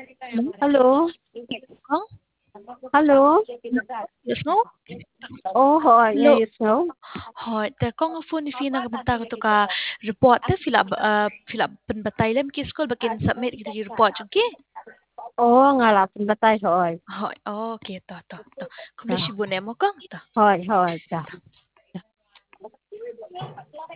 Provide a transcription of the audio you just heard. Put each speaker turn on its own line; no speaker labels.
Hello.
Hả?
Hello.
Yes, no?
Oh, hi. Yeah,
Hello.
yes, no.
Hoi, te kong phone ni fina gamenta ko to ka report te fill up pen batay lem ki school bakin submit gitu ji report chungki.
Oh, ngalapin ba tayo? Hoy.
Hoi, okay, to. Kumle
Ah,
shibune mo kong to.
hoy, hoy. Ta.